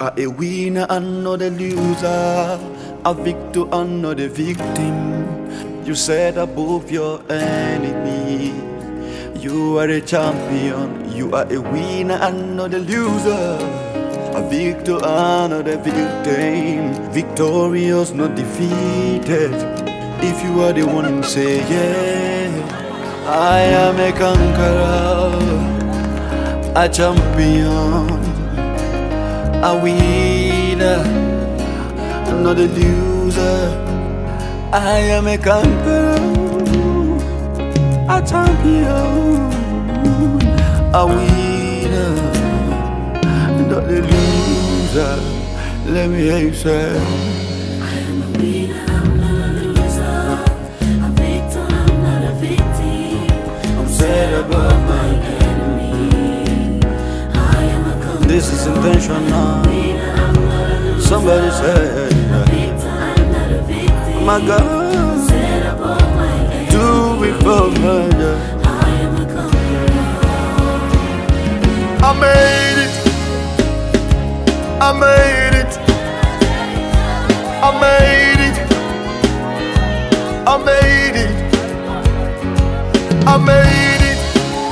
are a winner and not a loser, a victor and not a victim. You set above your enemy. You are a champion. You are a winner and not a loser, a victor and not a victim. Victorious, not defeated. If you are the one, say yeah. I am a conqueror, a champion, a winner, not a loser. I am a conqueror, a champion, a winner, not a loser. Let me hear you say, I am a winner, I'm not a loser, a victor, I'm not a victim. I'm set above my enemy. I am a conqueror. This is intentional. Somebody say, my God, set above my enemy. do it for murder. I am a conqueror. I made it. I made it. I made it. I made it. I made it.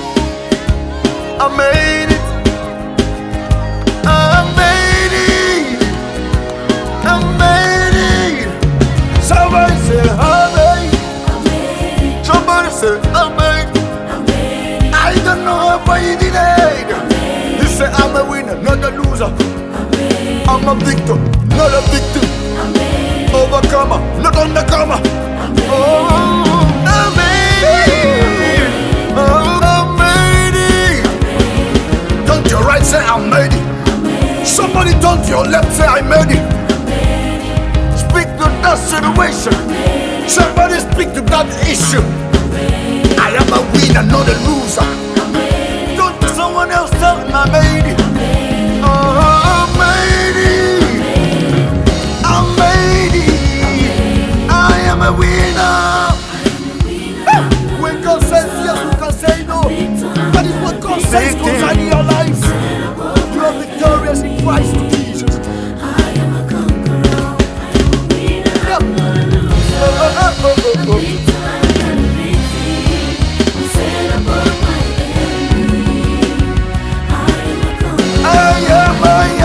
I made it. I made it. I made it. Somebody say I made it. Somebody say I made it. I don't know how you did it. You say I'm a winner, not a loser. I'm a victor, not a victim. Overcomer, not undercomer. Oh, I made it. Oh, I made it. Turn to your right, say I made it. Somebody turn to your left, say I made it. Speak to that situation. Somebody speak to that issue. I am a winner, not a loser. Turn to someone else, tell them I made it. Oh, I made it. I made it. I am a winner. When God says yes, you can say no. That is what God says concerning your life. You are victorious in Christ Jesus. I am a conqueror. I am a winner. I'm not a loser. A victor, I'm not a victim. I'm set above my enemy. I am a conqueror. I am. A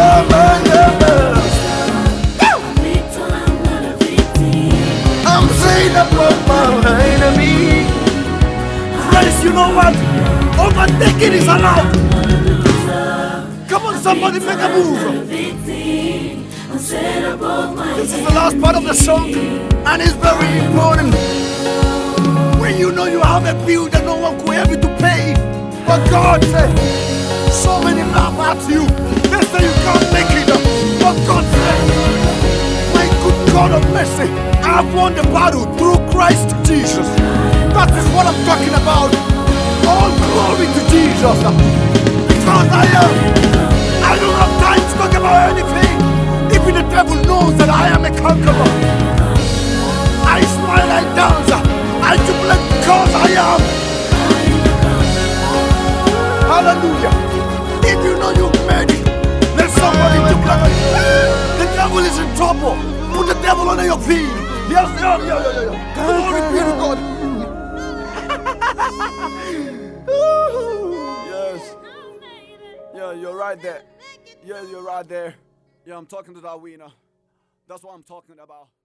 victor, I'm not a victim. I'm saying above my enemy. Friends, you know what? Overtaking is allowed. Come on, somebody make a move. I'm set above my This is the last part of the song, and it's very important. When you know you have a bill that no one could able to pay, but God said, so many laugh at you. They say you can't make it up. But God said, my good God of mercy, I have won the battle through Christ Jesus. That is what I'm talking about. All glory to Jesus. Because I don't have time to talk about anything. Even the devil knows that I am a conqueror. I smile, I dance, I jubilate because I am. Hallelujah. If you know you've made it, let somebody jubilate. The devil is in trouble. Put the devil under your feet. Yes, yeah. Glory be to God. Yes. Yeah, you're right there. Yeah, you're right there. Yeah, I'm talking to that winner. That's what I'm talking about.